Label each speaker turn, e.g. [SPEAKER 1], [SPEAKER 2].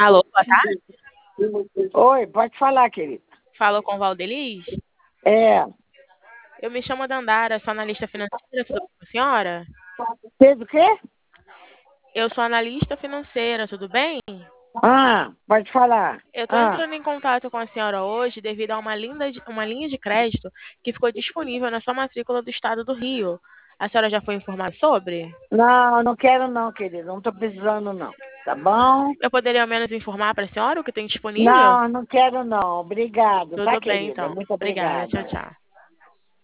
[SPEAKER 1] Alô, boa tarde.
[SPEAKER 2] Oi, pode falar, querida.
[SPEAKER 1] Falo com Valdeliz.
[SPEAKER 2] É,
[SPEAKER 1] Eu me chamo Dandara, sou analista financeira, tudo bem com a senhora?
[SPEAKER 2] fez o quê?
[SPEAKER 1] Eu sou analista financeira, tudo bem?
[SPEAKER 2] Pode falar.
[SPEAKER 1] Eu estou entrando em contato com a senhora hoje devido a uma linha de crédito que ficou disponível na sua matrícula do estado do Rio. A senhora já foi informada sobre?
[SPEAKER 2] Não, não quero não, querida. Não tô precisando não. Tá bom?
[SPEAKER 1] Eu poderia ao menos informar para a senhora o que tem disponível?
[SPEAKER 2] Não, não quero não. Obrigado, tá,
[SPEAKER 1] Tudo bem,
[SPEAKER 2] querida?
[SPEAKER 1] então.
[SPEAKER 2] Muito
[SPEAKER 1] Obrigada. Tchau,
[SPEAKER 2] obrigada.
[SPEAKER 1] tchau.